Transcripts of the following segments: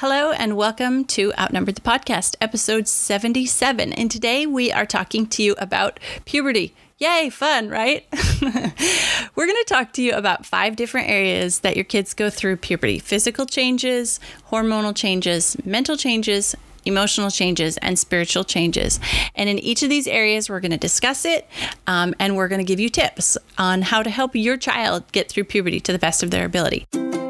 Hello and welcome to Outnumbered the Podcast, episode 77. And today we are talking to you about puberty. Yay, fun, right? We're going to talk to you about 5 different areas that your kids go through puberty: physical changes, hormonal changes, mental changes, emotional changes, and spiritual changes. And in each of these areas, we're going to discuss it, and we're going to give you tips on how to help your child get through puberty to the best of their ability.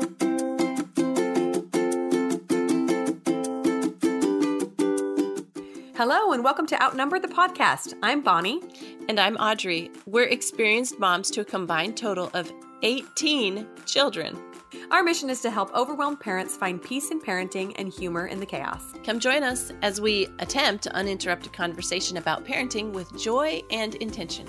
Hello, and welcome to Outnumber the Podcast. I'm Bonnie. And I'm Audrey. We're experienced moms to a combined total of 18 children. Our mission is to help overwhelmed parents find peace in parenting and humor in the chaos. Come join us as we attempt uninterrupted conversation about parenting with joy and intention.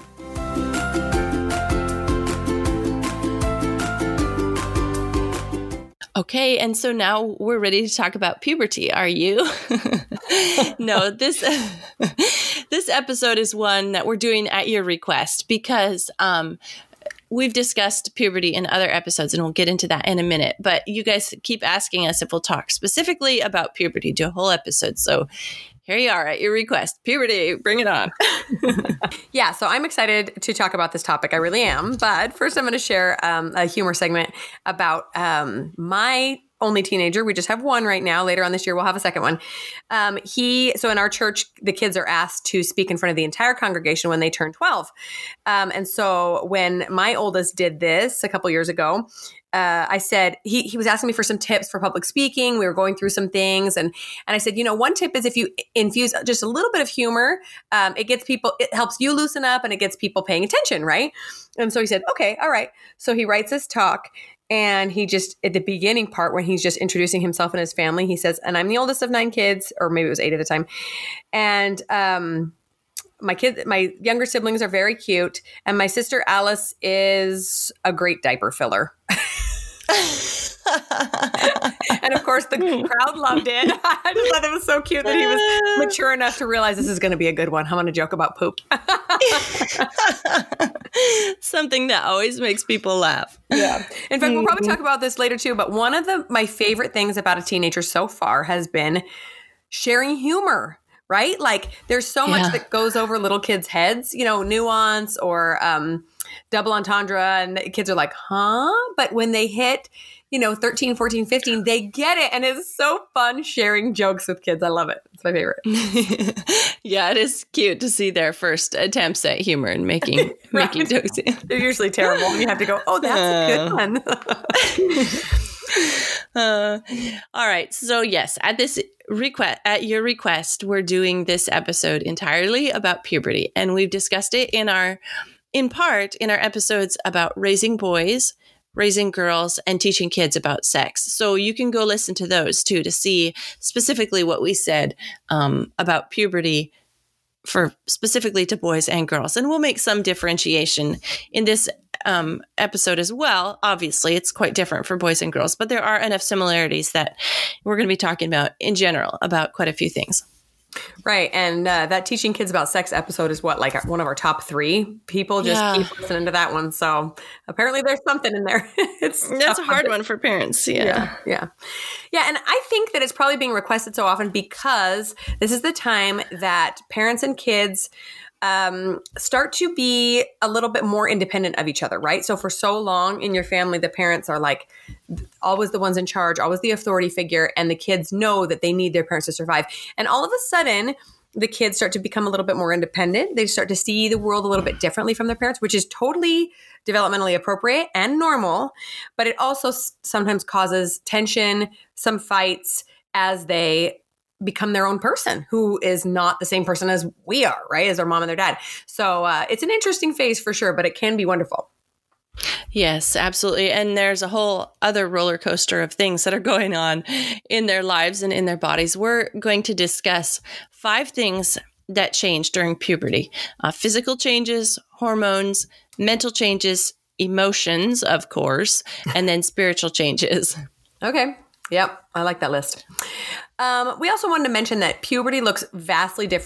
Okay, and so now we're ready to talk about puberty. Are you? No, this episode is one that we're doing at your request because we've discussed puberty in other episodes, and we'll get into that in a minute. But you guys keep asking us if we'll talk specifically about puberty, do a whole episode. So here you are at your request. Puberty, bring it on. Yeah, so I'm excited to talk about this topic. I really am. But first, I'm going to share a humor segment about my only teenager. We just have one right now. Later on this year, we'll have a second one. So in our church, the kids are asked to speak in front of the entire congregation when they turn 12. And so when my oldest did this a couple years ago, I said, he was asking me for some tips for public speaking. We were going through some things. And I said, one tip is if you infuse just a little bit of humor, it helps you loosen up and it gets people paying attention, right? And so he said, okay, all right. So he writes this talk. And he just, at the beginning part, when he's just introducing himself and his family, he says, and I'm the oldest of 9 kids, or maybe it was 8 at the time. And my younger siblings are very cute. And my sister Alice is a great diaper filler. And of course, the crowd loved it. I just thought it was so cute that he was mature enough to realize this is going to be a good one. I'm going to joke about poop. Something that always makes people laugh. Yeah. In fact, we'll probably talk about this later too. But one of my favorite things about a teenager so far has been sharing humor. Right? Like there's so much that goes over little kids' heads, nuance or double entendre. And the kids are like, huh? But when they hit, 13, 14, 15, they get it. And it's so fun sharing jokes with kids. I love it. It's my favorite. Yeah, it is cute to see their first attempts at humor and making jokes. They're usually terrible. And you have to go, oh, that's a good one. All right. So yes, at your request, we're doing this episode entirely about puberty, and we've discussed it in part in our episodes about raising boys, raising girls, and teaching kids about sex. So you can go listen to those too to see specifically what we said about puberty for specifically to boys and girls. And we'll make some differentiation in this episode as well. Obviously, it's quite different for boys and girls, but there are enough similarities that we're going to be talking about in general about quite a few things. Right. And that teaching kids about sex episode is like one of our top 3. People just keep listening to that one. So apparently there's something in there. That's a hard one for parents. Yeah. And I think that it's probably being requested so often because this is the time that parents and kids start to be a little bit more independent of each other, right? So for so long in your family, the parents are like always the ones in charge, always the authority figure, and the kids know that they need their parents to survive. And all of a sudden, the kids start to become a little bit more independent. They start to see the world a little bit differently from their parents, which is totally developmentally appropriate and normal. But it also sometimes causes tension, some fights as they become their own person who is not the same person as we are, right? As their mom and their dad. So it's an interesting phase for sure, but it can be wonderful. Yes, absolutely. And there's a whole other roller coaster of things that are going on in their lives and in their bodies. We're going to discuss 5 things that change during puberty: physical changes, hormones, mental changes, emotions, of course, and then spiritual changes. Okay. Yep. I like that list. We also wanted to mention that puberty looks vastly different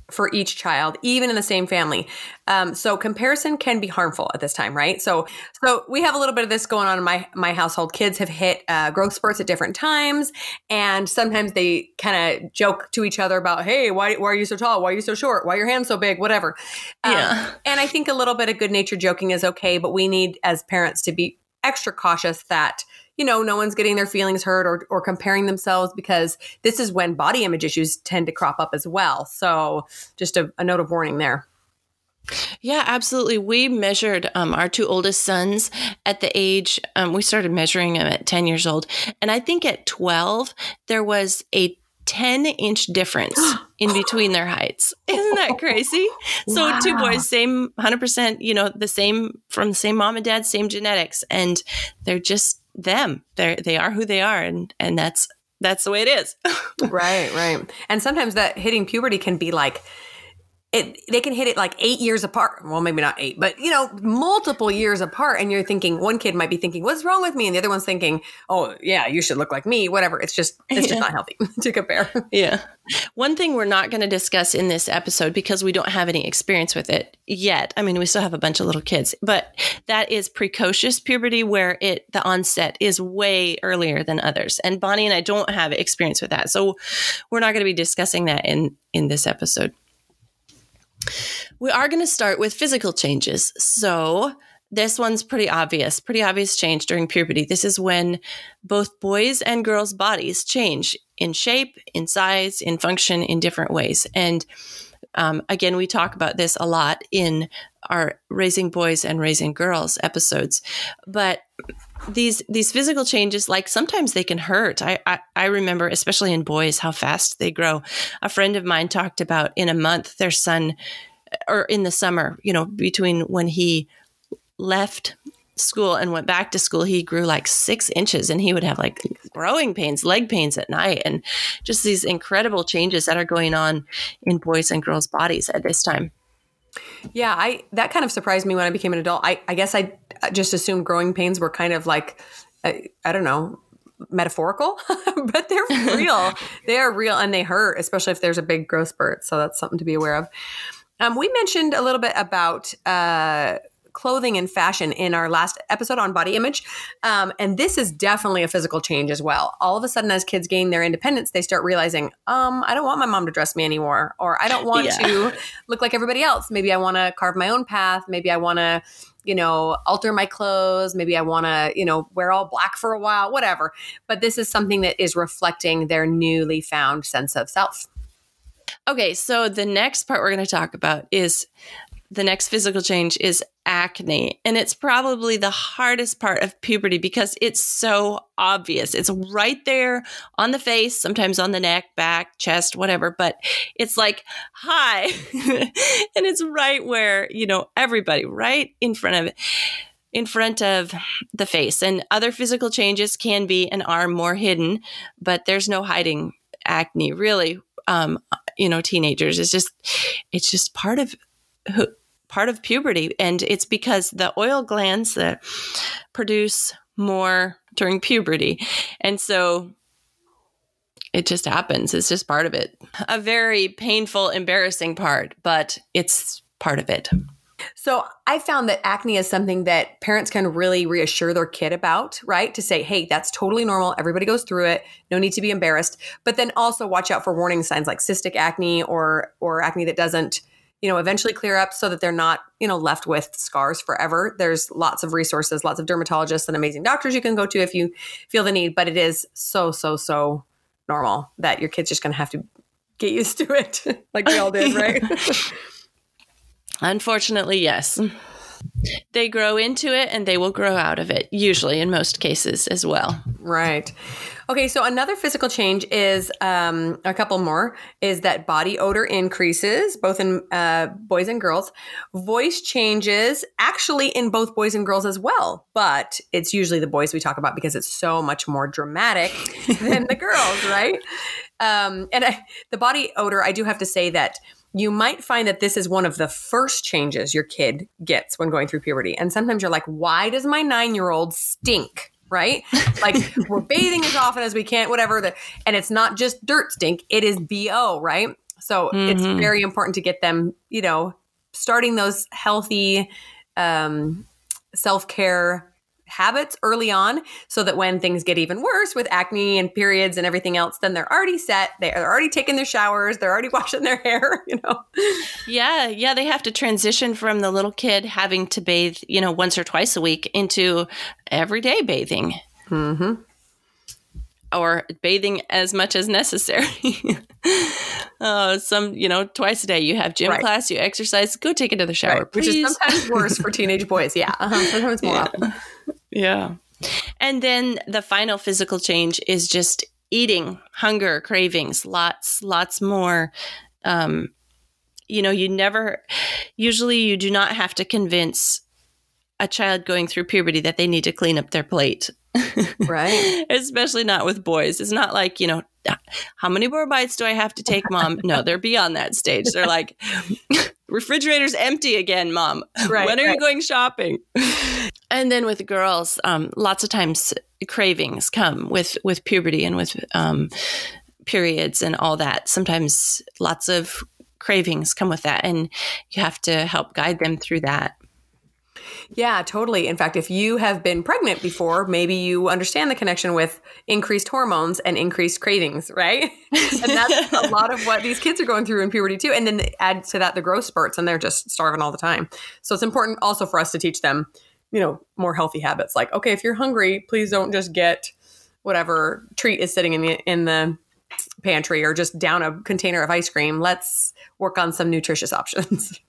for each child, even in the same family. So comparison can be harmful at this time, right? So we have a little bit of this going on in my household. Kids have hit growth spurts at different times, and sometimes they kind of joke to each other about, "Hey, why are you so tall? Why are you so short? Why are your hands so big? Whatever." And I think a little bit of good-natured joking is okay, but we need as parents to be extra cautious that no one's getting their feelings hurt or comparing themselves, because this is when body image issues tend to crop up as well. So just a note of warning there. Yeah, absolutely. We measured our 2 oldest sons at the age, we started measuring them at 10 years old. And I think at 12, there was a 10-inch difference in between their heights. Isn't that crazy? So Wow. 2 boys, same 100%, the same, from the same mom and dad, same genetics. And they're just them. They are who they are. And that's the way it is. Right. And sometimes that hitting puberty can be like, they can hit it like 8 years apart. Well, maybe not 8, but multiple years apart. And you're thinking, one kid might be thinking, what's wrong with me? And the other one's thinking, oh yeah, you should look like me, whatever. It's just not healthy to compare. Yeah. One thing we're not going to discuss in this episode, because we don't have any experience with it yet. I mean, we still have a bunch of little kids, but that is precocious puberty, where the onset is way earlier than others. And Bonnie and I don't have experience with that. So we're not going to be discussing that in this episode. We are going to start with physical changes. So this one's pretty obvious change during puberty. This is when both boys' and girls' bodies change in shape, in size, in function, in different ways. And again, we talk about this a lot in our Raising Boys and Raising Girls episodes. But these physical changes, like sometimes they can hurt. I remember, especially in boys, how fast they grow. A friend of mine talked about in a month, their son, or in the summer, between when he left school and went back to school, he grew like 6 inches, and he would have like growing pains, leg pains at night, and just these incredible changes that are going on in boys and girls' bodies at this time. Yeah, that kind of surprised me when I became an adult. I guess I just assumed growing pains were kind of like, I don't know, metaphorical, but they're real. They are real, and they hurt, especially if there's a big growth spurt. So that's something to be aware of. We mentioned a little bit about clothing and fashion in our last episode on body image. And this is definitely a physical change as well. All of a sudden, as kids gain their independence, they start realizing, I don't want my mom to dress me anymore, or I don't want to look like everybody else. Maybe I want to carve my own path. Maybe I want to, alter my clothes. Maybe I want to, wear all black for a while, whatever. But this is something that is reflecting their newly found sense of self. Okay, so the next part we're going to talk about is the next physical change is acne. And it's probably the hardest part of puberty because it's so obvious. It's right there on the face, sometimes on the neck, back, chest, whatever. But it's like, hi. And it's right where, everybody right in front of the face. And other physical changes can be and are more hidden, but there's no hiding acne really. Teenagers, it's just part of puberty. And it's because the oil glands that produce more during puberty. And so it just happens. It's just part of it. A very painful, embarrassing part, but it's part of it. So I found that acne is something that parents can really reassure their kid about, right? To say, hey, that's totally normal. Everybody goes through it. No need to be embarrassed. But then also watch out for warning signs like cystic acne or acne that doesn't, eventually clear up so that they're not, left with scars forever. There's lots of resources, lots of dermatologists and amazing doctors you can go to if you feel the need. But it is so normal that your kid's just going to have to get used to it like we all did, right? Unfortunately, yes. They grow into it and they will grow out of it, usually in most cases as well. Right. Okay, so another physical change is, a couple more, is that body odor increases, both in boys and girls. Voice changes, actually in both boys and girls as well, but it's usually the boys we talk about because it's so much more dramatic than the girls, right? The body odor, I do have to say that you might find that this is one of the first changes your kid gets when going through puberty. And sometimes you're like, why does my 9-year-old stink? Right? Like we're bathing as often as we can, whatever. And it's not just dirt stink. It is BO, right? So it's very important to get them, starting those healthy self-care habits early on, so that when things get even worse with acne and periods and everything else, then they're already set. They're already taking their showers. They're already washing their hair, Yeah. They have to transition from the little kid having to bathe, once or twice a week into everyday bathing. Mm-hmm. Or bathing as much as necessary. Twice a day you have gym class, you exercise, go take another shower, which is sometimes worse for teenage boys. Yeah. Sometimes more often. Yeah. And then the final physical change is just eating, hunger, cravings, lots more. You do not have to convince a child going through puberty that they need to clean up their plate. Right. Especially not with boys. It's not like, how many more bites do I have to take, Mom? No, they're beyond that stage. They're like, refrigerator's empty again, Mom. Right, when are you going shopping? And then with girls, lots of times cravings come with puberty and with periods and all that. Sometimes lots of cravings come with that, and you have to help guide them through that. Yeah, totally. In fact, if you have been pregnant before, maybe you understand the connection with increased hormones and increased cravings, right? And that's a lot of what these kids are going through in puberty too. And then add to that the growth spurts, and they're just starving all the time. So it's important also for us to teach them, more healthy habits. Like, okay, if you're hungry, please don't just get whatever treat is sitting in the pantry or just down a container of ice cream. Let's work on some nutritious options.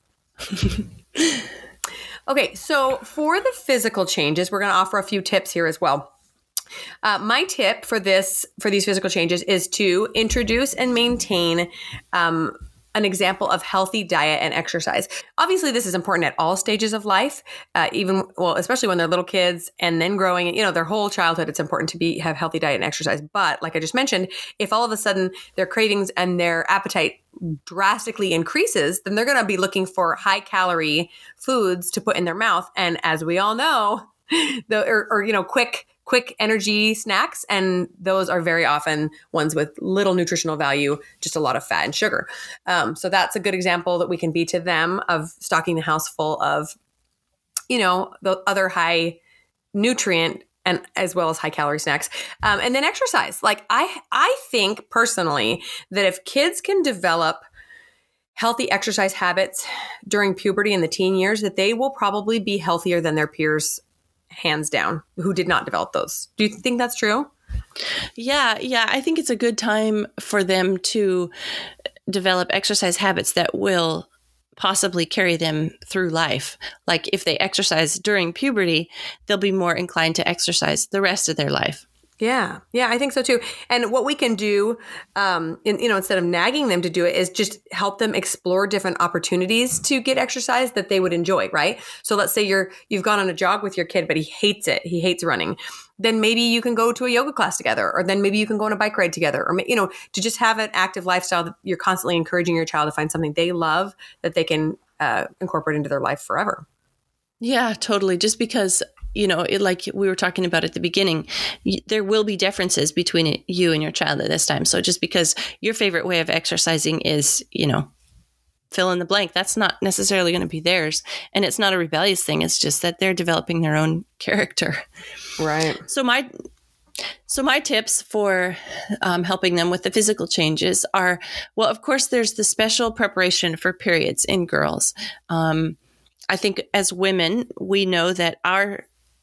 Okay, so for the physical changes, we're going to offer a few tips here as well. My tip for these physical changes is to introduce and maintain an example of healthy diet and exercise. Obviously, this is important at all stages of life, especially when they're little kids and then growing, their whole childhood. It's important to have healthy diet and exercise. But like I just mentioned, if all of a sudden their cravings and their appetite drastically increases, then they're going to be looking for high calorie foods to put in their mouth. And as we all know, quick energy snacks. And those are very often ones with little nutritional value, just a lot of fat and sugar. So that's a good example that we can be to them of stocking the house full of, the other high nutrient and as well as high calorie snacks. And then exercise. Like I think personally that if kids can develop healthy exercise habits during puberty and the teen years, that they will probably be healthier than their peers, hands down, who did not develop those. Do you think that's true? Yeah. I think it's a good time for them to develop exercise habits that will possibly carry them through life. Like if they exercise during puberty, they'll be more inclined to exercise the rest of their life. Yeah, I think so too. And what we can do, instead of nagging them to do it, is just help them explore different opportunities to get exercise that they would enjoy, right? So let's say you've gone on a jog with your kid, but he hates it. He hates running. Then maybe you can go to a yoga class together, or then maybe you can go on a bike ride together, or, to just have an active lifestyle that you're constantly encouraging your child to find something they love that they can incorporate into their life forever. Yeah, totally. Just because, like we were talking about at the beginning, there will be differences between you and your child at this time. So just because your favorite way of exercising is, fill in the blank, that's not necessarily going to be theirs. And it's not a rebellious thing. It's just that they're developing their own character. Right. So my tips for helping them with the physical changes are, well, of course, there's the special preparation for periods in girls. I think as women, we know that our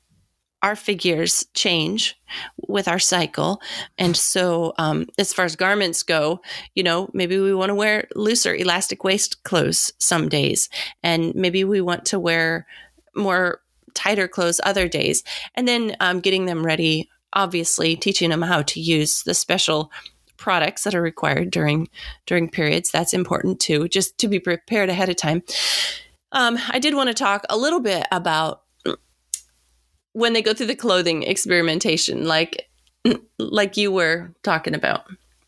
figures change with our cycle. And so as far as garments go, maybe we want to wear looser elastic waist clothes some days. And maybe we want to wear more tighter clothes other days. And then getting them ready, obviously teaching them how to use the special products that are required during periods. That's important too, just to be prepared ahead of time. I did want to talk a little bit about when they go through the clothing experimentation, like you were talking about.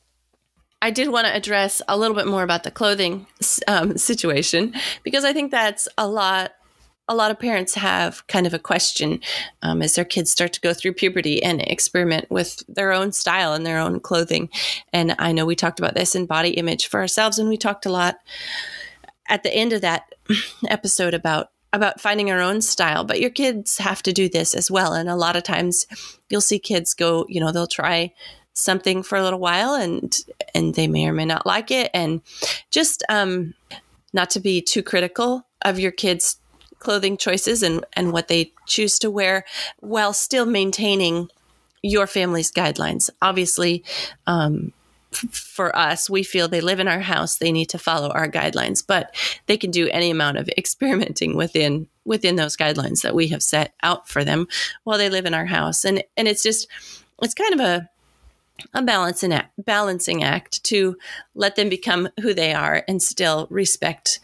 I did want to address a little bit more about the clothing situation, because I think that's a lot a lot of parents have kind of a question as their kids start to go through puberty and experiment with their own style and their own clothing. And I know we talked about this in body image for ourselves, and we talked a lot at the end of that episode about finding our own style. But your kids have to do this as well. And a lot of times you'll see kids go, they'll try something for a little while and they may or may not like it. And just not to be too critical of your kids' clothing choices and what they choose to wear while still maintaining your family's guidelines. Obviously, for us, we feel they live in our house. They need to follow our guidelines, but they can do any amount of experimenting within those guidelines that we have set out for them while they live in our house. And it's kind of a balancing act to let them become who they are and still respect,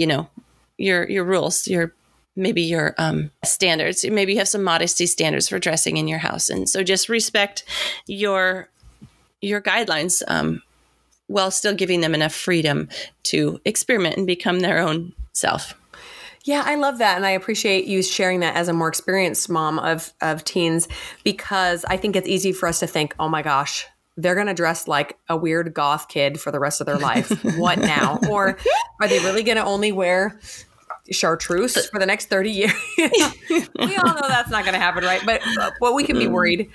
your rules, maybe your standards. Maybe you have some modesty standards for dressing in your house. And so just respect your guidelines while still giving them enough freedom to experiment and become their own self. Yeah, I love that. And I appreciate you sharing that as a more experienced mom of teens, because I think it's easy for us to think, oh my gosh, they're going to dress like a weird goth kid for the rest of their life. What now? Or are they really going to only wear chartreuse for the next 30 years? We all know that's not going to happen, right? But we can be worried.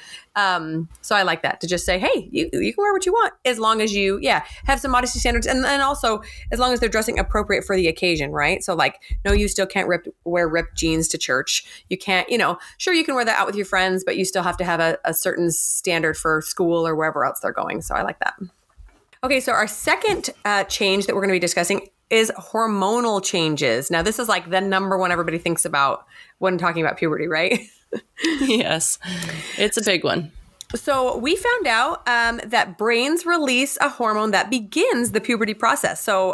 So I like that, to just say, hey, you can wear what you want as long as you, have some modesty standards. And also as long as they're dressing appropriate for the occasion, right? So no, you still can't wear ripped jeans to church. You can't, sure, you can wear that out with your friends, but you still have to have a certain standard for school or wherever else they're going. So I like that. Okay, so our second change that we're going to be discussing is hormonal changes. Now, this is the number one everybody thinks about when talking about puberty, right? Yes, it's a big one. So we found out that brains release a hormone that begins the puberty process. So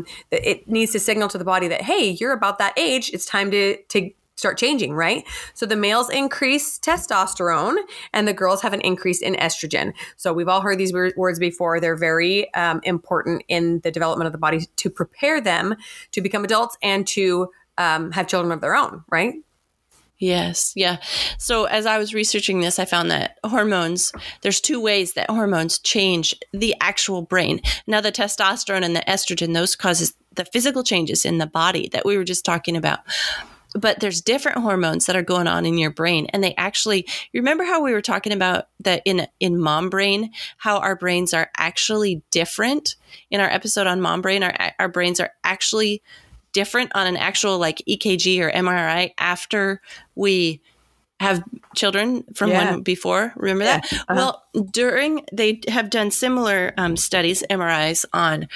it needs to signal to the body that, hey, you're about that age. It's time to start changing, right? So the males increase testosterone and the girls have an increase in estrogen. So we've all heard these words before. They're very important in the development of the body to prepare them to become adults and to have children of their own, right? Yes. Yeah. So as I was researching this, I found that there's two ways that hormones change the actual brain. Now, the testosterone and the estrogen, those causes the physical changes in the body that we were just talking about. But there's different hormones that are going on in your brain. And they actually, you remember how we were talking about that in mom brain, how our brains are actually different? In our episode on mom brain, our brains are actually different on an actual EKG or MRI after we have children from one before. Remember that? Uh-huh. Well, they have done similar studies, MRIs on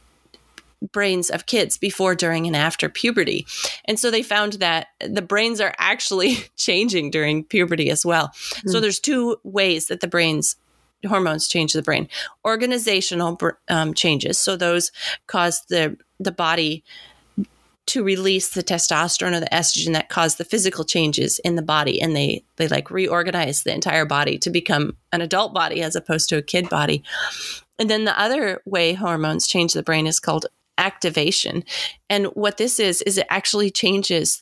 brains of kids before, during, and after puberty. And so they found that the brains are actually changing during puberty as well. Mm. So there's two ways that hormones change the brain. Organizational changes. So those cause the body to release the testosterone or the estrogen that cause the physical changes in the body. And they reorganize the entire body to become an adult body as opposed to a kid body. And then the other way hormones change the brain is called activation. And what this is it actually changes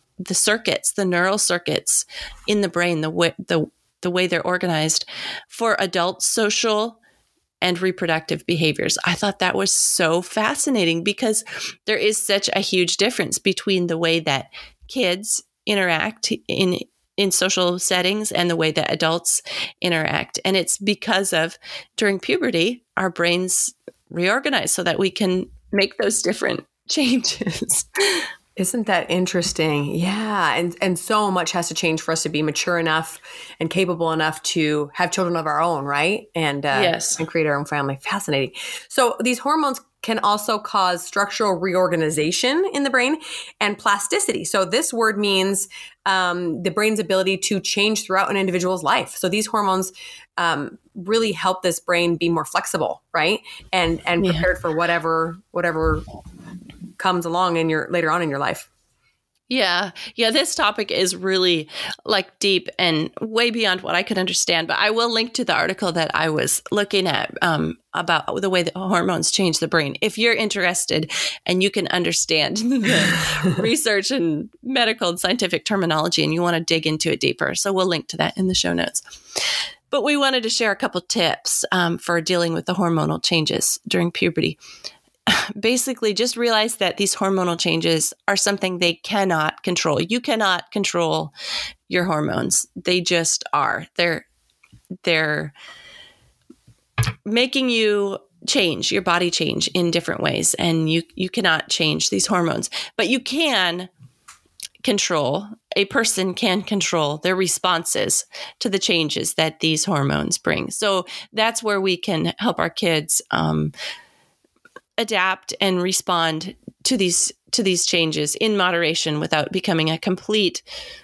the neural circuits in the brain, the way they're organized for adult social and reproductive behaviors. I thought that was so fascinating because there is such a huge difference between the way that kids interact in social settings and the way that adults interact. And it's because of during puberty, our brains reorganize so that we can make those different changes. Isn't that interesting? Yeah. And so much has to change for us to be mature enough and capable enough to have children of our own, right? And yes, and create our own family. Fascinating. So these hormones can also cause structural reorganization in the brain and plasticity. So this word means the brain's ability to change throughout an individual's life. So these hormones really help this brain be more flexible, right? And prepared for whatever comes along later on in your life. Yeah. Yeah. This topic is really like deep and way beyond what I could understand. But I will link to the article that I was looking at about the way that hormones change the brain. If you're interested and you can understand the research and medical and scientific terminology and you want to dig into it deeper. So we'll link to that in the show notes. But we wanted to share a couple tips for dealing with the hormonal changes during puberty. Basically, just realize that these hormonal changes are something they cannot control. You cannot control your hormones. They just are. They're making you change, your body change in different ways. And you cannot change these hormones. But you can control, a person can control their responses to the changes that these hormones bring. So that's where we can help our kids adapt and respond to these changes in moderation without becoming a complete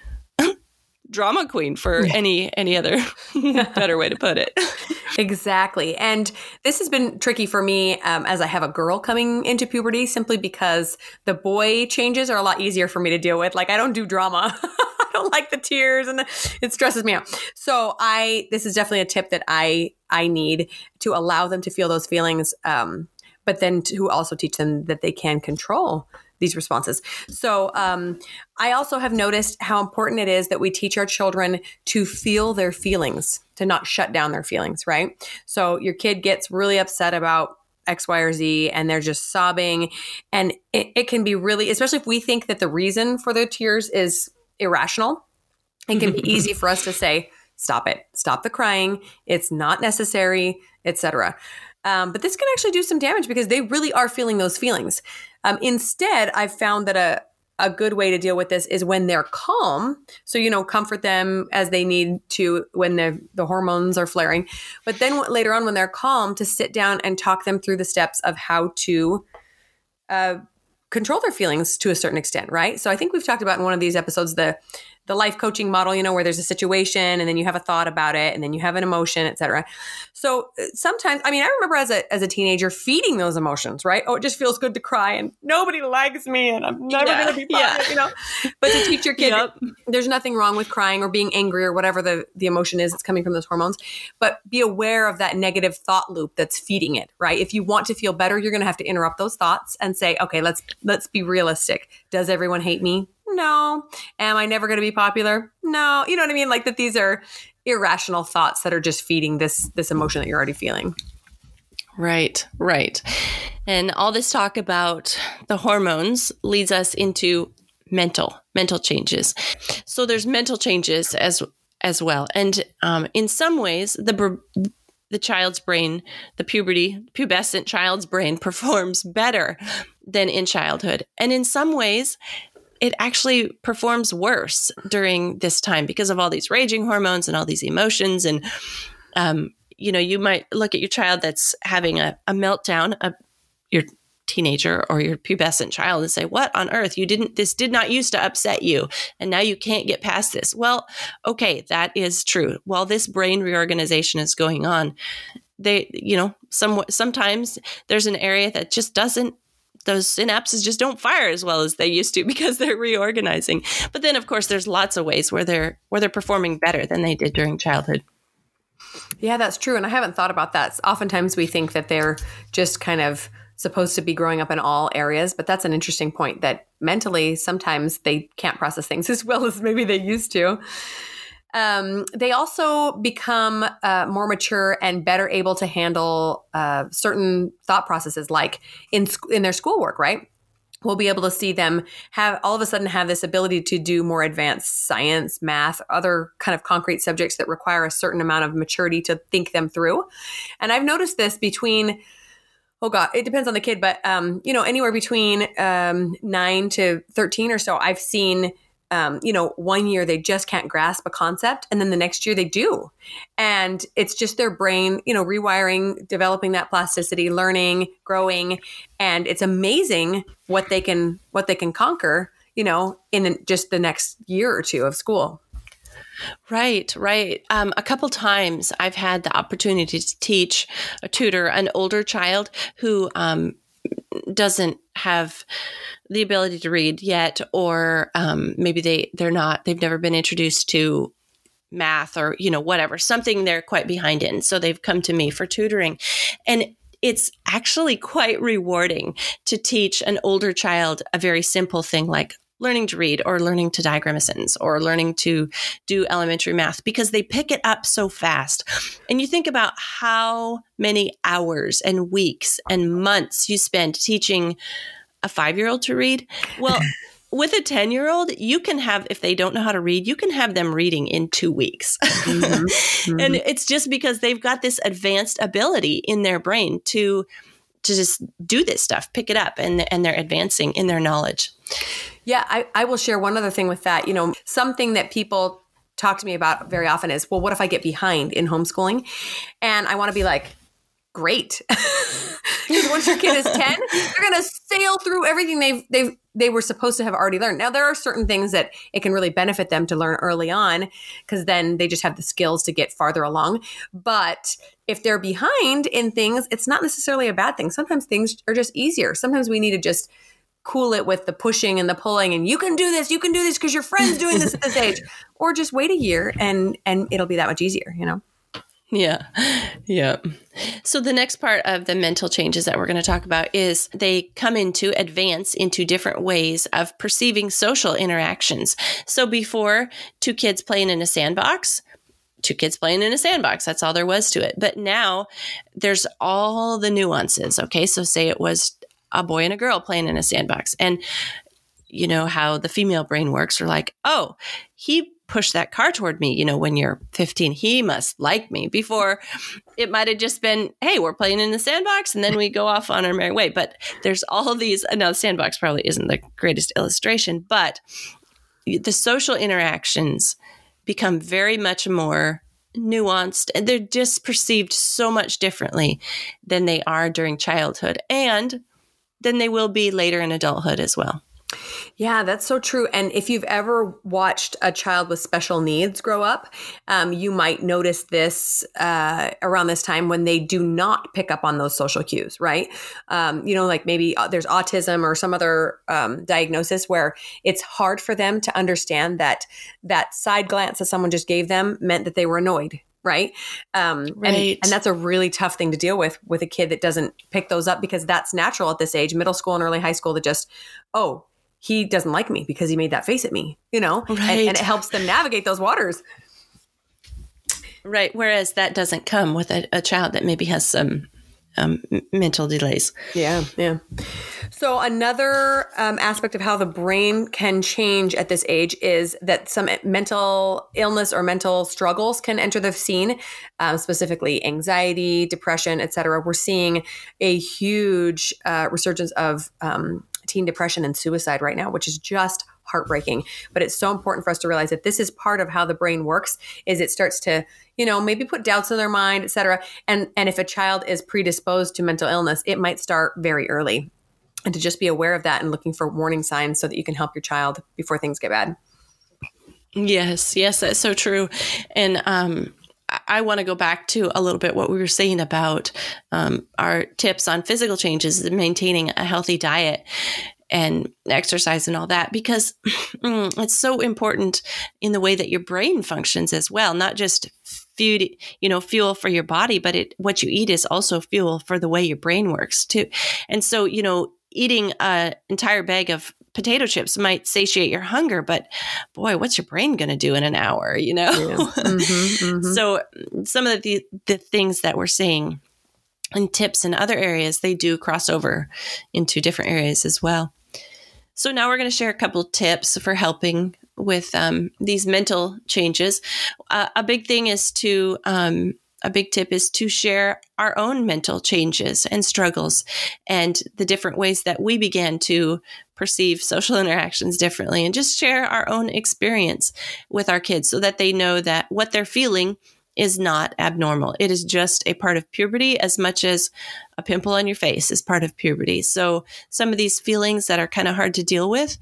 drama queen, for any other better way to put it. Exactly. And this has been tricky for me as I have a girl coming into puberty, simply because the boy changes are a lot easier for me to deal with. Like, I don't do drama. I don't like the tears, and it stresses me out. So this is definitely a tip that I need to allow them to feel those feelings, but then to also teach them that they can control these responses. So I also have noticed how important it is that we teach our children to feel their feelings, to not shut down their feelings, right? So your kid gets really upset about X, Y, or Z, and they're just sobbing. And it can be really, especially if we think that the reason for their tears is irrational, it can be easy for us to say, stop it, stop the crying, it's not necessary, etc. But this can actually do some damage because they really are feeling those feelings. Instead, I've found that a good way to deal with this is when they're calm. So, comfort them as they need to when the hormones are flaring. But then later on, when they're calm, to sit down and talk them through the steps of how to control their feelings to a certain extent, right? So I think we've talked about in one of these episodes the life coaching model, where there's a situation and then you have a thought about it and then you have an emotion, et cetera. So sometimes, I remember as a teenager feeding those emotions, right? Oh, it just feels good to cry and nobody likes me and I'm never going to be fun, But to teach your kid, there's nothing wrong with crying or being angry or whatever the emotion is that's coming from those hormones, but be aware of that negative thought loop that's feeding it, right? If you want to feel better, you're going to have to interrupt those thoughts and say, okay, let's be realistic. Does everyone hate me? No. Am I never going to be popular? No. You know what I mean? Like that these are irrational thoughts that are just feeding this emotion that you're already feeling. Right. And all this talk about the hormones leads us into mental changes. So there's mental changes as well. And in some ways, the child's brain, the pubescent child's brain performs better than in childhood. And in some ways, it actually performs worse during this time because of all these raging hormones and all these emotions. And, you might look at your child that's having a meltdown, your teenager or your pubescent child, and say, what on earth? This did not used to upset you. And now you can't get past this. Well, okay, that is true. While this brain reorganization is going on, sometimes there's an area that just those synapses just don't fire as well as they used to because they're reorganizing. But then, of course, there's lots of ways where they're performing better than they did during childhood. Yeah, that's true. And I haven't thought about that. Oftentimes we think that they're just kind of supposed to be growing up in all areas, but that's an interesting point that mentally sometimes they can't process things as well as maybe they used to. They also become more mature and better able to handle certain thought processes, like in their schoolwork, right? We'll be able to see them all of a sudden have this ability to do more advanced science, math, other kind of concrete subjects that require a certain amount of maturity to think them through. And I've noticed this between, it depends on the kid, but anywhere between 9 to 13 or so, I've seen 1 year they just can't grasp a concept, and then the next year they do. And it's just their brain, rewiring, developing that plasticity, learning, growing. And it's amazing what they can conquer, in just the next year or two of school. Right. A couple times I've had the opportunity to tutor an older child who doesn't have the ability to read yet, or maybe they've never been introduced to math or, whatever, something they're quite behind in. So they've come to me for tutoring. And it's actually quite rewarding to teach an older child a very simple thing like learning to read or learning to diagram a sentence or learning to do elementary math, because they pick it up so fast. And you think about how many hours and weeks and months you spend teaching a 5-year-old to read. Well, with a 10-year-old, you can have, if they don't know how to read, you can have them reading in 2 weeks. Mm-hmm. Mm-hmm. And it's just because they've got this advanced ability in their brain to just do this stuff, pick it up, and they're advancing in their knowledge. Yeah, I will share one other thing with that. Something that people talk to me about very often is, well, what if I get behind in homeschooling? And I want to be like, great. Because once your kid is 10, they're going to sail through everything they were supposed to have already learned. Now, there are certain things that it can really benefit them to learn early on, because then they just have the skills to get farther along. But if they're behind in things, it's not necessarily a bad thing. Sometimes things are just easier. Sometimes we need to just cool it with the pushing and the pulling, and you can do this because your friend's doing this at this age. Or just wait a year and it'll be that much easier, Yeah. Yeah. So the next part of the mental changes that we're going to talk about is they come into advance into different ways of perceiving social interactions. So before, two kids playing in a sandbox, that's all there was to it. But now there's all the nuances. Okay. So say it was a boy and a girl playing in a sandbox, and you know how the female brain works. We're like, oh, he pushed that car toward me. When you're 15, he must like me. Before, it might have just been, hey, we're playing in the sandbox, and then we go off on our merry way. But there's all these, now the sandbox probably isn't the greatest illustration, but the social interactions become very much more nuanced, and they're just perceived so much differently than they are during childhood, and than they will be later in adulthood as well. Yeah, that's so true. And if you've ever watched a child with special needs grow up, you might notice this around this time when they do not pick up on those social cues, right? Like maybe there's autism or some other diagnosis where it's hard for them to understand that side glance that someone just gave them meant that they were annoyed. Right. Right. And that's a really tough thing to deal with a kid that doesn't pick those up, because that's natural at this age, middle school and early high school, to just, oh, he doesn't like me because he made that face at me, Right. and it helps them navigate those waters. Right. Whereas that doesn't come with a child that maybe has some mental delays. Yeah. Yeah. So another aspect of how the brain can change at this age is that some mental illness or mental struggles can enter the scene, specifically anxiety, depression, et cetera. We're seeing a huge resurgence of teen depression and suicide right now, which is just heartbreaking. But it's so important for us to realize that this is part of how the brain works, is it starts to, maybe put doubts in their mind, et cetera. And if a child is predisposed to mental illness, it might start very early. And to just be aware of that and looking for warning signs so that you can help your child before things get bad. Yes, that's so true. And I want to go back to a little bit what we were saying about our tips on physical changes, maintaining a healthy diet and exercise and all that, because it's so important in the way that your brain functions as well, not just fuel for your body, but what you eat is also fuel for the way your brain works too. And so, eating an entire bag of potato chips might satiate your hunger, but boy, what's your brain going to do in an hour, Yeah. Mm-hmm, mm-hmm. So some of the things that we're saying and tips in other areas, they do cross over into different areas as well. So now we're going to share a couple tips for helping with these mental changes. A big tip is to share our own mental changes and struggles and the different ways that we began to perceive social interactions differently, and just share our own experience with our kids so that they know that what they're feeling is not abnormal. It is just a part of puberty, as much as a pimple on your face is part of puberty. So some of these feelings that are kind of hard to deal with,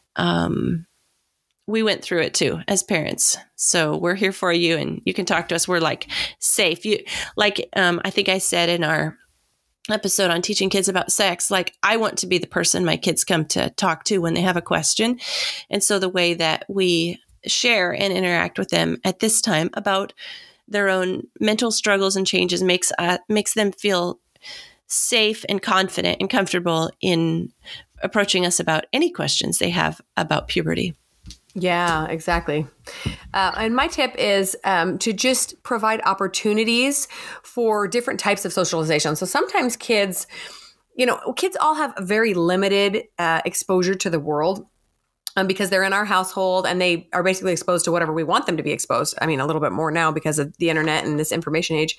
we went through it too as parents. So we're here for you, and you can talk to us. We're like safe. I think I said in our episode on teaching kids about sex, like I want to be the person my kids come to talk to when they have a question. And so the way that we share and interact with them at this time about their own mental struggles and changes makes them feel safe and confident and comfortable in approaching us about any questions they have about puberty. Yeah, exactly. And my tip is to just provide opportunities for different types of socialization. So sometimes kids all have very limited exposure to the world. Because they're in our household and they are basically exposed to whatever we want them to be exposed. I mean, a little bit more now because of the internet and this information age.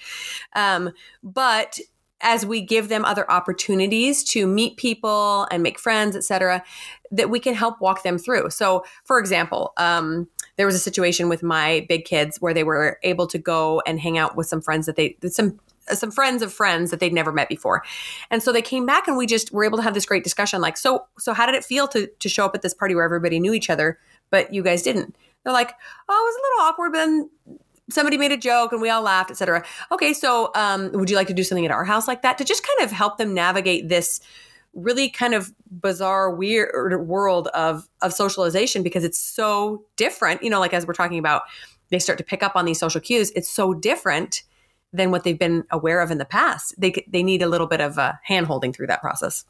But as we give them other opportunities to meet people and make friends, et cetera, that we can help walk them through. So, for example, there was a situation with my big kids where they were able to go and hang out with some friends some friends of friends that they'd never met before. And so they came back and we just were able to have this great discussion. Like, so how did it feel to show up at this party where everybody knew each other, but you guys didn't? They're like, oh, it was a little awkward, but then somebody made a joke and we all laughed, et cetera. Okay. So, would you like to do something at our house like that to just kind of help them navigate this really kind of bizarre, weird world of socialization, because it's so different, like as we're talking about, they start to pick up on these social cues. It's so different than what they've been aware of in the past. They need a little bit of hand-holding through that process.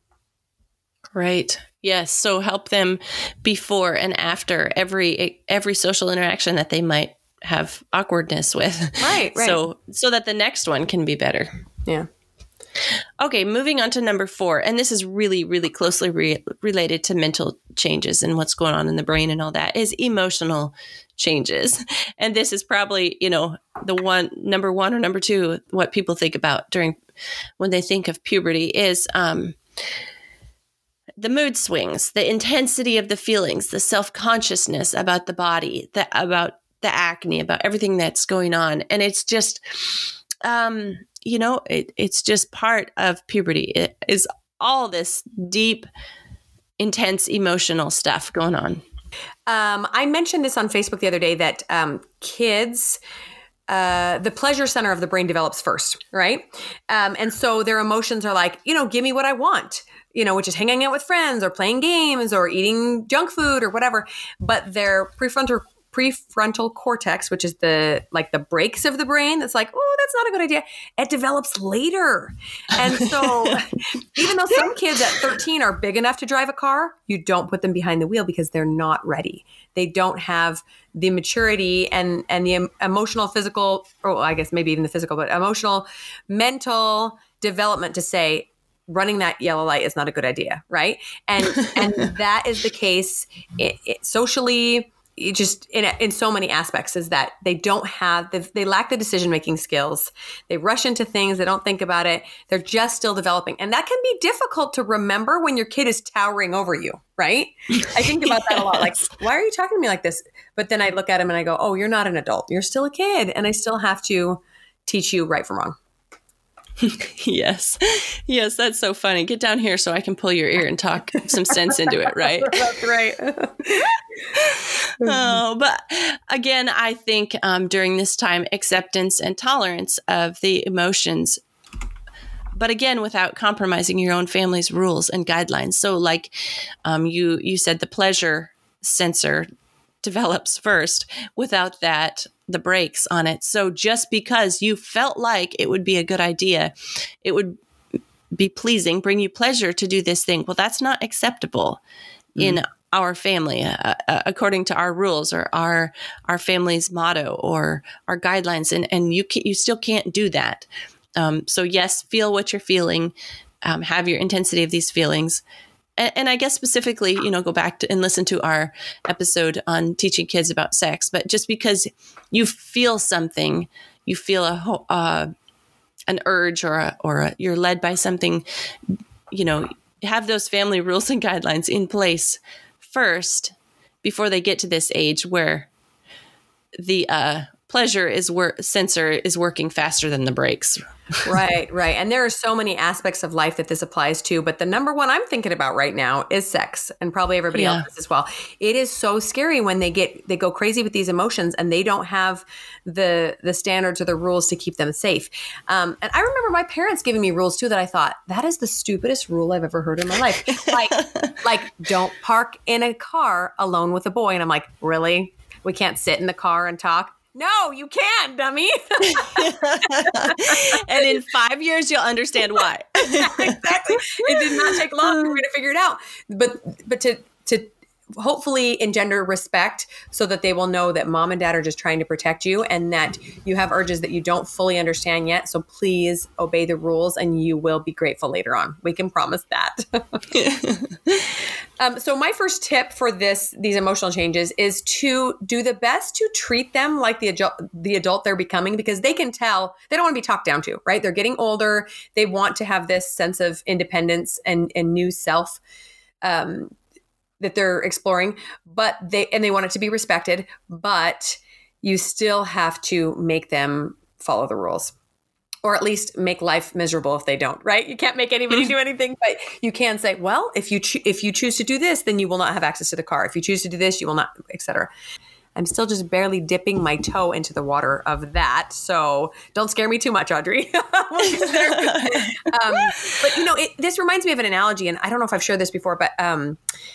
Right. Yes. So help them before and after every social interaction that they might have awkwardness with. Right. So that the next one can be better. Yeah. Okay, moving on to number 4, and this is really, really closely related to mental changes and what's going on in the brain and all that, is emotional changes. And this is probably, the number 1 or number 2, what people think about when they think of puberty is the mood swings, the intensity of the feelings, the self-consciousness about the body, about the acne, about everything that's going on. And it's just, it's just part of puberty. It is all this deep, intense emotional stuff going on. I mentioned this on Facebook the other day that kids, the pleasure center of the brain develops first, right? And so their emotions are like, give me what I want, which is hanging out with friends or playing games or eating junk food or whatever. But their prefrontal cortex, which is the brakes of the brain, that's like, oh, that's not a good idea. It develops later. And so even though some kids at 13 are big enough to drive a car, you don't put them behind the wheel because they're not ready. They don't have the maturity and the emotional, physical, or I guess maybe even the physical, but emotional, mental development to say, running that yellow light is not a good idea, right? And that is the case socially, just in so many aspects, is that they lack the decision-making skills. They rush into things. They don't think about it. They're just still developing. And that can be difficult to remember when your kid is towering over you, right? I think about that a lot. Like, why are you talking to me like this? But then I look at him and I go, oh, you're not an adult. You're still a kid. And I still have to teach you right from wrong. Yes, that's so funny. Get down here so I can pull your ear and talk some sense into it, right? That's right. But again, I think during this time, acceptance and tolerance of the emotions, but again, without compromising your own family's rules and guidelines. So like you said, the pleasure sensor develops first. Without that, the brakes on it. So just because you felt like it would be a good idea, it would be pleasing, bring you pleasure to do this thing. Well, that's not acceptable in our family, according to our rules or our family's motto or our guidelines. And you still can't do that. So yes, feel what you're feeling, have your intensity of these feelings. And I guess specifically, go back and listen to our episode on teaching kids about sex. But just because you feel something, you feel an urge or you're led by something, have those family rules and guidelines in place first before they get to this age where the pleasure sensor is working faster than the brakes. Right. And there are so many aspects of life that this applies to, but the number one I'm thinking about right now is sex, and probably everybody else is as well. It is so scary when they go crazy with these emotions and they don't have the standards or the rules to keep them safe. And I remember my parents giving me rules too that I thought, that is the stupidest rule I've ever heard in my life. like don't park in a car alone with a boy. And I'm like, really? We can't sit in the car and talk? No, you can't, dummy. And in 5 years, you'll understand why. Exactly. It did not take long for me to figure it out. But to hopefully engender respect so that they will know that mom and dad are just trying to protect you and that you have urges that you don't fully understand yet. So please obey the rules and you will be grateful later on. We can promise that. So my first tip for these emotional changes is to do the best to treat them like the adult they're becoming, because they can tell they don't want to be talked down to, right? They're getting older. They want to have this sense of independence and new self that they're exploring, but they want it to be respected, but you still have to make them follow the rules. Or at least make life miserable if they don't, right? You can't make anybody do anything, but you can say, well, if you choose to do this, then you will not have access to the car. If you choose to do this, you will not, etc. I'm still just barely dipping my toe into the water of that. So don't scare me too much, Audrey. But this reminds me of an analogy, and I don't know if I've shared this before, but an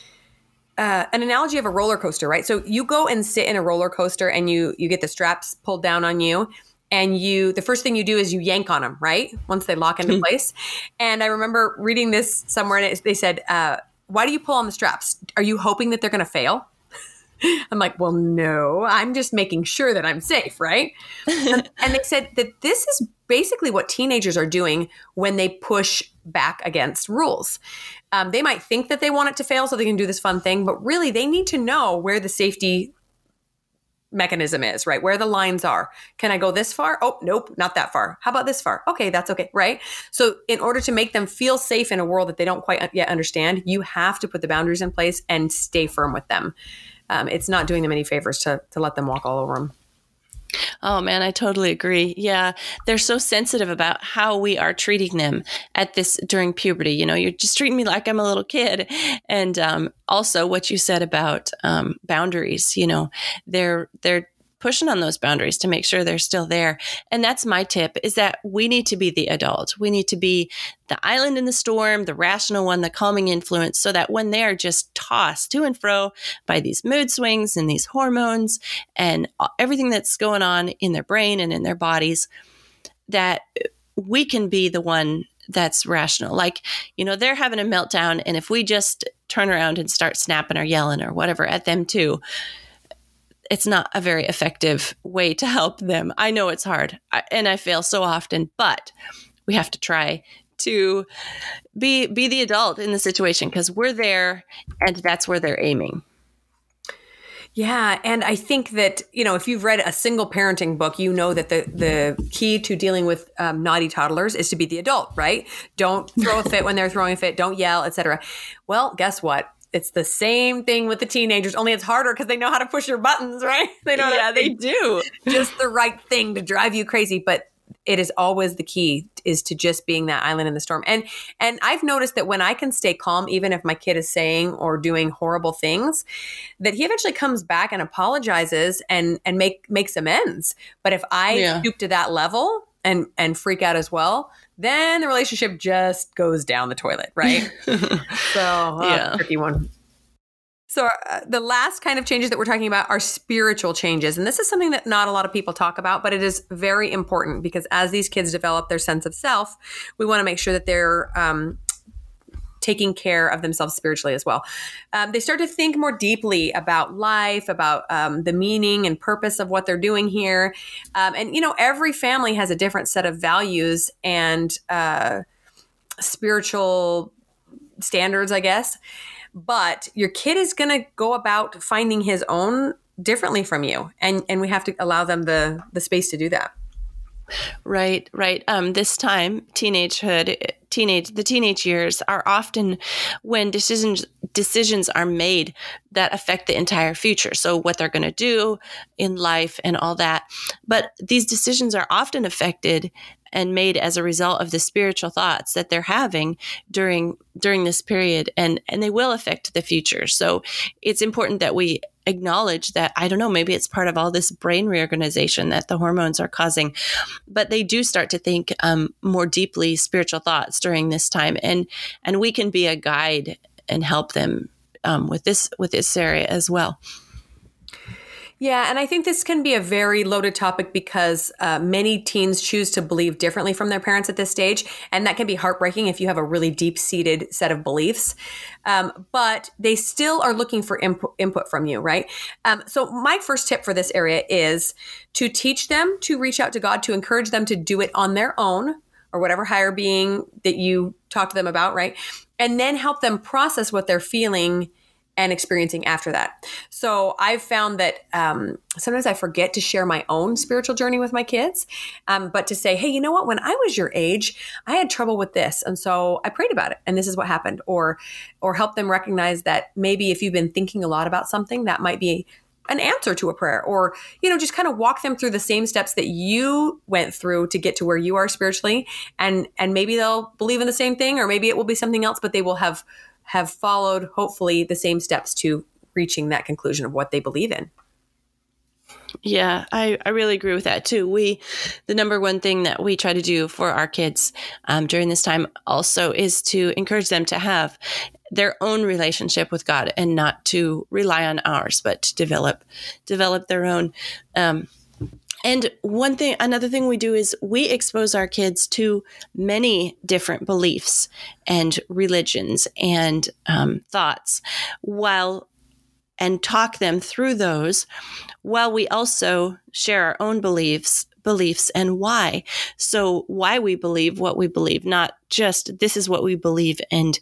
analogy of a roller coaster, right? So you go and sit in a roller coaster and you get the straps pulled down on you. And the first thing you do is you yank on them, right? Once they lock into place. And I remember reading this somewhere and they said, why do you pull on the straps? Are you hoping that they're going to fail? I'm like, well, no, I'm just making sure that I'm safe, right? And they said that this is basically what teenagers are doing when they push back against rules. They might think that they want it to fail so they can do this fun thing, but really they need to know where the safety mechanism is, right? Where the lines are. Can I go this far? Oh, nope, not that far. How about this far? Okay, that's okay, right? So in order to make them feel safe in a world that they don't quite yet understand, you have to put the boundaries in place and stay firm with them. It's not doing them any favors to let them walk all over them. Oh man, I totally agree. Yeah. They're so sensitive about how we are treating them during puberty. You're just treating me like I'm a little kid. And also what you said about boundaries, they're pushing on those boundaries to make sure they're still there. And that's my tip, is that we need to be the adult. We need to be the island in the storm, the rational one, the calming influence, so that when they are just tossed to and fro by these mood swings and these hormones and everything that's going on in their brain and in their bodies, that we can be the one that's rational. Like, they're having a meltdown. And if we just turn around and start snapping or yelling or whatever at them too, it's not a very effective way to help them. I know it's hard and I fail so often, but we have to try to be the adult in the situation, because we're there and that's where they're aiming. Yeah. And I think that, if you've read a single parenting book, you know that the key to dealing with naughty toddlers is to be the adult, right? Don't throw a fit when they're throwing a fit. Don't yell, etc. Well, guess what? It's the same thing with the teenagers, only it's harder because they know how to push your buttons, right? They know how they do. Just the right thing to drive you crazy. But it is always the key, is to just being that island in the storm. And I've noticed that when I can stay calm, even if my kid is saying or doing horrible things, that he eventually comes back and apologizes and makes amends. But if I stoop to that level and freak out as well, then the relationship just goes down the toilet, right? Tricky one. So the last kind of changes that we're talking about are spiritual changes. And this is something that not a lot of people talk about, but it is very important, because as these kids develop their sense of self, we want to make sure that they're taking care of themselves spiritually as well. They start to think more deeply about life, about the meaning and purpose of what they're doing here. And every family has a different set of values and spiritual standards, I guess. But your kid is going to go about finding his own differently from you. And we have to allow them the space to do that. Right. This time, the teenage years are often when decisions decisions are made that affect the entire future. So what they're going to do in life and all that. But these decisions are often affected and made as a result of the spiritual thoughts that they're having during this period, and they will affect the future. So it's important that we acknowledge that, I don't know, maybe it's part of all this brain reorganization that the hormones are causing, but they do start to think more deeply spiritual thoughts during this time, and we can be a guide and help them with this area as well. Yeah, and I think this can be a very loaded topic because many teens choose to believe differently from their parents at this stage, and that can be heartbreaking if you have a really deep-seated set of beliefs. But they still are looking for input from you, right? So my first tip for this area is to teach them to reach out to God, to encourage them to do it on their own, or whatever higher being that you talk to them about, right? And then help them process what they're feeling and experiencing after that. So I've found that sometimes I forget to share my own spiritual journey with my kids, but to say, hey, you know what? When I was your age, I had trouble with this. And so I prayed about it and this is what happened. Or help them recognize that maybe if you've been thinking a lot about something, that might be an answer to a prayer, or, just kind of walk them through the same steps that you went through to get to where you are spiritually. And maybe they'll believe in the same thing, or maybe it will be something else, but they will have followed, hopefully, the same steps to reaching that conclusion of what they believe in. Yeah, I really agree with that too. The number one thing that we try to do for our kids during this time also is to encourage them to have their own relationship with God and not to rely on ours, but to develop their own. And another thing we do is we expose our kids to many different beliefs and religions and thoughts and talk them through those, while we also share our own beliefs and why. So why we believe what we believe, not just this is what we believe and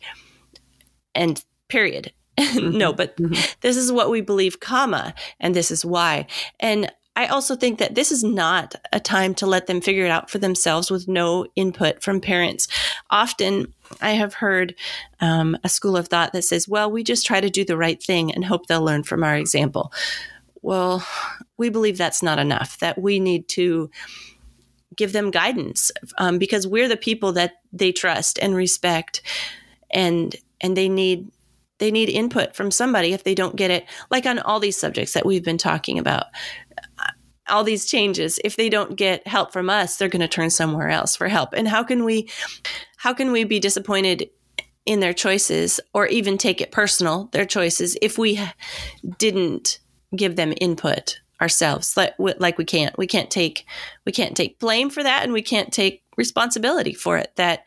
period. No, but this is what we believe, comma, and this is why. And I also think that this is not a time to let them figure it out for themselves with no input from parents. Often I have heard a school of thought that says, well, we just try to do the right thing and hope they'll learn from our example. Well, we believe that's not enough, that we need to give them guidance because we're the people that they trust and respect, and they need input from somebody if they don't get it, like on all these subjects that we've been talking about. All these changes, if they don't get help from us, they're going to turn somewhere else for help. And how can we be disappointed in their choices, or even take it personal, their choices, if we didn't give them input ourselves? Like we can't take blame for that, and we can't take responsibility for it. That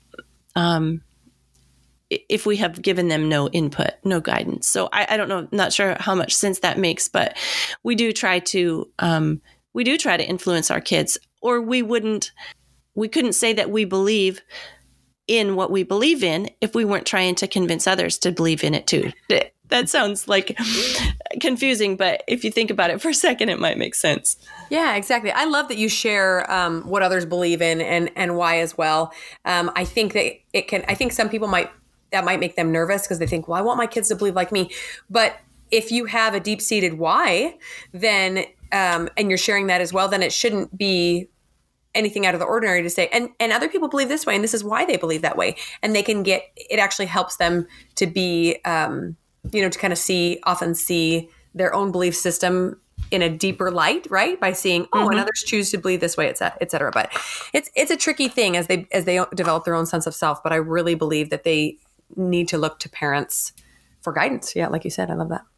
if we have given them no input, no guidance. So I don't know, not sure how much sense that makes, but we do try to influence our kids, or we couldn't say that we believe in what we believe in if we weren't trying to convince others to believe in it too. That sounds like confusing, but if you think about it for a second, it might make sense. Yeah, exactly. I love that you share what others believe in and why as well. I think that I think some people might make them nervous because they think, well, I want my kids to believe like me. But if you have a deep-seated why, then and you're sharing that as well, then it shouldn't be anything out of the ordinary to say, and other people believe this way, and this is why they believe that way. And they can it actually helps them to be, to kind of often see their own belief system in a deeper light, right? By seeing, and others choose to believe this way, et cetera. But it's a tricky thing as they develop their own sense of self. But I really believe that they need to look to parents for guidance. Yeah, like you said, I love that.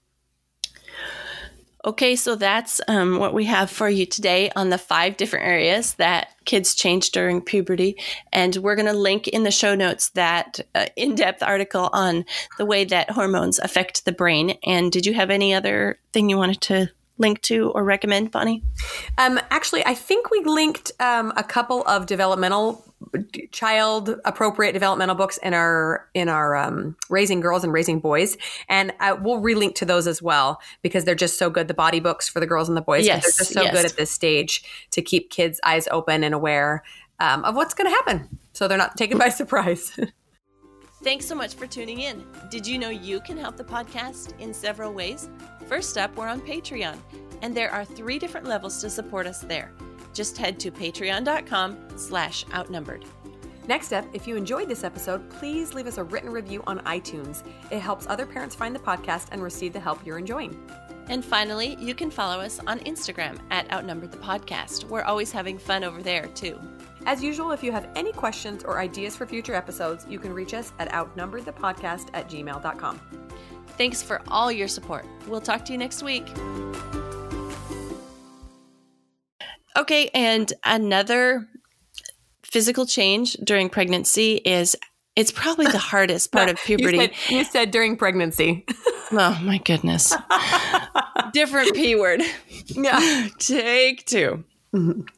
Okay, so that's what we have for you today on the 5 different areas that kids change during puberty. And we're going to link in the show notes that in-depth article on the way that hormones affect the brain. And did you have any other thing you wanted to link to or recommend, Bonnie? Actually, I think we linked a couple of child appropriate developmental books in our Raising Girls and Raising Boys, and we'll relink to those as well because they're just so good. The body books for the girls and the boys, they're just so good at this stage to keep kids' eyes open and aware of what's going to happen, so they're not taken by surprise. Thanks so much for tuning in. Did you know you can help the podcast in several ways? First up, we're on Patreon, and there are 3 different levels to support us there. Just head to patreon.com/outnumbered. Next up, if you enjoyed this episode, please leave us a written review on iTunes. It helps other parents find the podcast and receive the help you're enjoying. And finally, you can follow us on Instagram at Outnumbered the Podcast. We're always having fun over there, too. As usual, if you have any questions or ideas for future episodes, you can reach us at outnumberedthepodcast@gmail.com. Thanks for all your support. We'll talk to you next week. Okay, and another physical change during pregnancy it's probably the hardest part of puberty. You said during pregnancy. Oh, my goodness. Different P word. Yeah. Take 2.